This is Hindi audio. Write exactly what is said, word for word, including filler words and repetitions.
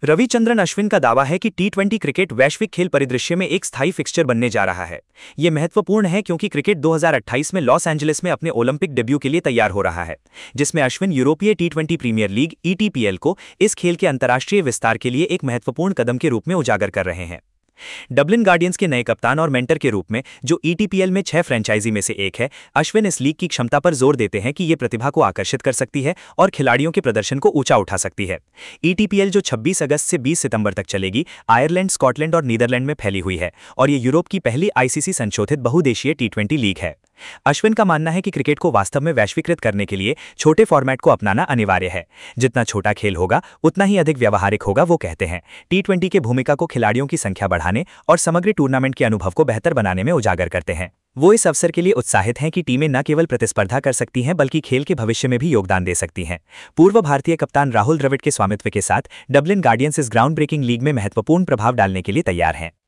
रविचंद्रन अश्विन का दावा है कि टी ट्वेंटी क्रिकेट वैश्विक खेल परिदृश्य में एक स्थायी फिक्सचर बनने जा रहा है। ये महत्वपूर्ण है क्योंकि क्रिकेट दो हज़ार अट्ठाईस में लॉस एंजलिस में अपने ओलंपिक डेब्यू के लिए तैयार हो रहा है, जिसमें अश्विन यूरोपीय T twenty premier league E T P L को इस खेल के अंतर्राष्ट्रीय विस्तार के लिए एक महत्वपूर्ण कदम के रूप में उजागर कर रहे हैं। डबलिन गार्डियंस के नए कप्तान और मेंटर के रूप में, जो ई टी पी एल में छह फ्रेंचाइजी में से एक है, अश्विन इस लीग की क्षमता पर जोर देते हैं कि ये प्रतिभा को आकर्षित कर सकती है और खिलाड़ियों के प्रदर्शन को ऊंचा उठा सकती है। ई टी पी एल, जो छब्बीस अगस्त से बीस सितंबर तक चलेगी, आयरलैंड, स्कॉटलैंड और नीदरलैंड में फैली हुई है और ये यूरोप की पहली आई सी सी संशोधित बहुदेशीय टी ट्वेंटी लीग है। अश्विन का मानना है कि क्रिकेट को वास्तव में वैश्वीकृत करने के लिए छोटे फॉर्मेट को अपनाना अनिवार्य है। जितना छोटा खेल होगा उतना ही अधिक व्यावहारिक होगा, वो कहते हैं। टी ट्वेंटी के भूमिका को खिलाड़ियों की संख्या बढ़ाने और समग्र टूर्नामेंट के अनुभव को बेहतर बनाने में उजागर करते हैं। वो इस अवसर के लिए उत्साहित हैं कि टीमें न केवल प्रतिस्पर्धा कर सकती हैं बल्कि खेल के भविष्य में भी योगदान दे सकती हैं। पूर्व भारतीय कप्तान राहुल द्रविड़ के स्वामित्व के साथ डबलिन गार्डियंस इस ग्राउंड ब्रेकिंग लीग में महत्वपूर्ण प्रभाव डालने के लिए तैयार हैं।